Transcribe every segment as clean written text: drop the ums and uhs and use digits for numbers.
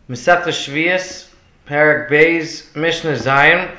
Masechta Shvius, Perek Beis, Mishnah Zion.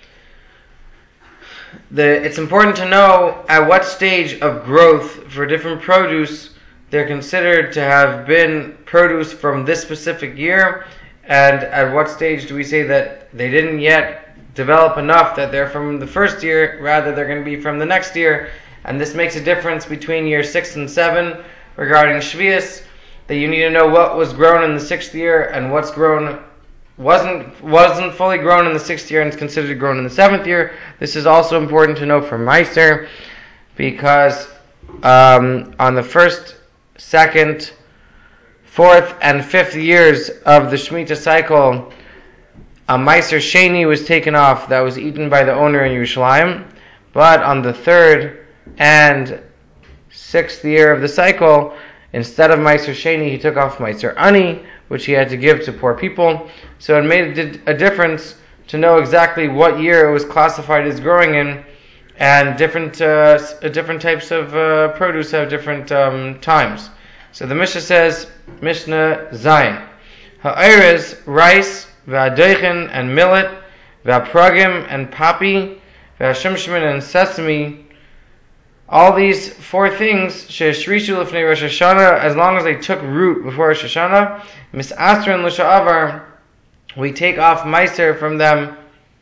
It's important to know at what stage of growth for different produce they're considered to have been produce from this specific year, and at what stage do we say that they didn't yet develop enough that they're from the first year, rather they're going to be from the next year. And this makes a difference between year 6 and 7 regarding Shvius, that you need to know what was grown in the 6th year and what's grown wasn't fully grown in the 6th year and is considered grown in the 7th year. This is also important to know for Meiser, because on the 1st, 2nd, 4th, and 5th years of the Shemitah cycle, a Meiser Sheni was taken off that was eaten by the owner in Yerushalayim. But on the 3rd and 6th year of the cycle, instead of Meiser Sheni, he took off Meiser Ani, which he had to give to poor people. So it made a difference to know exactly what year it was classified as growing in, and different types of produce have different times. So the Mishnah says, Mishnah Zayin, Ha'eres, rice, V'adoichen, and millet, V'apragim, and poppy, V'ashimshmin, and sesame. All these 4 things, She'eshrishu Lifnei Rosh Hashanah, as long as they took root before Rosh Hashanah, Mis'asrin L'sha'avar, we take off Meiser from them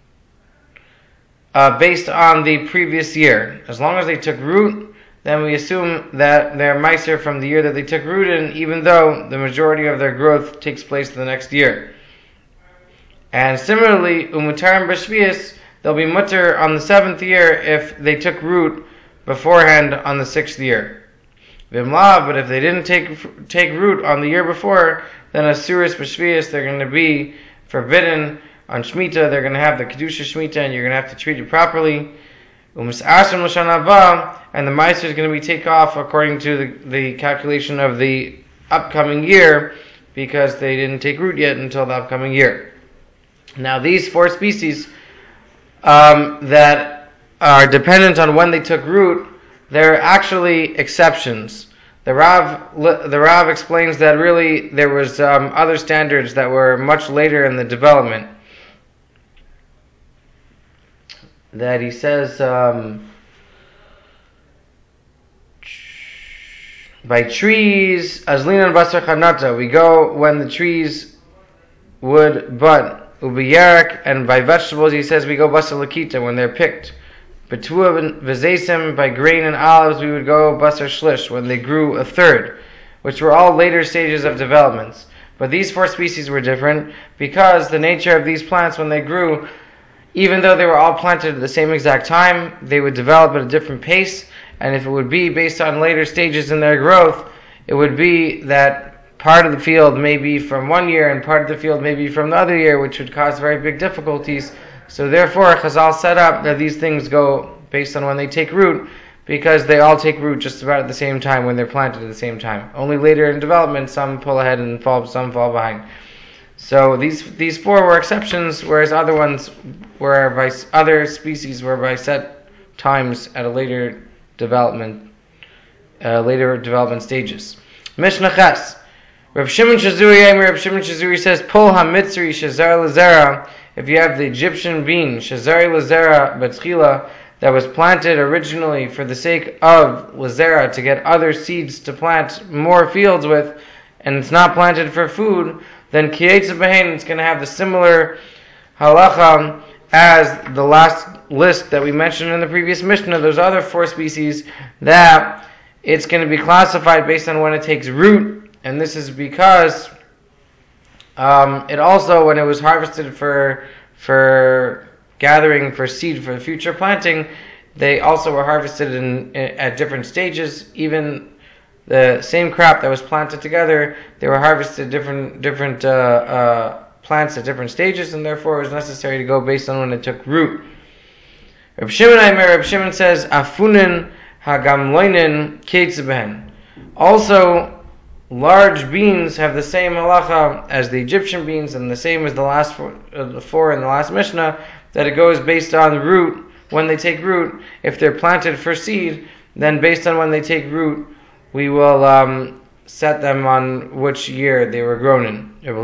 based on the previous year. As long as they took root, then we assume that they're Meiser from the year that they took root in, even though the majority of their growth takes place the next year. And similarly, Umutarim B'Shvius, they'll be mutter on the 7th year if they took root beforehand on the 6th year. Vimla, but if they didn't take root on the year before, then Asuris B'Shvius, they're going to be forbidden on Shemitah. They're going to have the Kedusha Shemitah, and you're going to have to treat it properly. Umis'ashim L'shana haba, and the Meiser is going to be taken off according to the calculation of the upcoming year, because they didn't take root yet until the upcoming year. Now these 4 species that are dependent on when they took root, they're actually exceptions. The Rav explains that really there was other standards that were much later in the development. That he says by trees, azlinan basar chanata, we go when the trees would bud. Ubiyarak, and by vegetables he says we go basar lakita, when they're picked. Betua v'zesim, by grain and olives we would go basar shlish, when they grew a third, which were all later stages of developments. But these 4 species were different because the nature of these plants when they grew, even though they were all planted at the same exact time, they would develop at a different pace, and if it would be based on later stages in their growth, it would be that part of the field may be from one year and part of the field may be from the other year, which would cause very big difficulties. So therefore, Chazal set up that these things go based on when they take root, because they all take root just about at the same time when they're planted at the same time. Only later in development, some pull ahead and some fall behind. So these 4 were exceptions, whereas other ones were by other species were by set times at a later development stages. Mishnah Ches. Reb Shimon Shazuri says, Pol ha-mitzri shazar l'zera, if you have the Egyptian bean, shazari l'zera betchila, that was planted originally for the sake of l'zera, to get other seeds to plant more fields with, and it's not planted for food, then kiyetza behin, it's going to have the similar halacha as the last list that we mentioned in the previous Mishnah. Those other 4 species, that it's going to be classified based on when it takes root. And this is because it also, when it was harvested for gathering for seed for future planting, they also were harvested at different stages. Even the same crop that was planted together, they were harvested different plants at different stages, and therefore it was necessary to go based on when it took root. Reb Shimon says, Afunin hagamloinin keitzeben. Also, large beans have the same halacha as the Egyptian beans, and the same as the last 4 in the last Mishnah, that it goes based on root, when they take root. If they're planted for seed, then based on when they take root, we will set them on which year they were grown in. Rabbi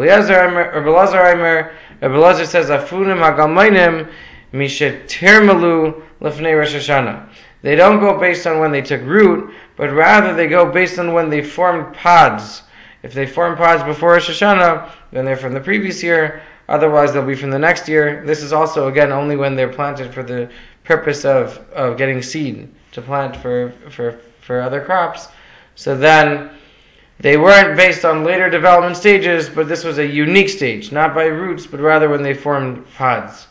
Elazar says, Afunim hagalmainim mishetirmalu lefnei Rosh Hashanah. They don't go based on when they took root, but rather they go based on when they formed pods. If they formed pods before Rosh Hashanah, then they're from the previous year. Otherwise, they'll be from the next year. This is also, again, only when they're planted for the purpose of getting seed to plant for other crops. So then, they weren't based on later development stages, but this was a unique stage, not by roots, but rather when they formed pods.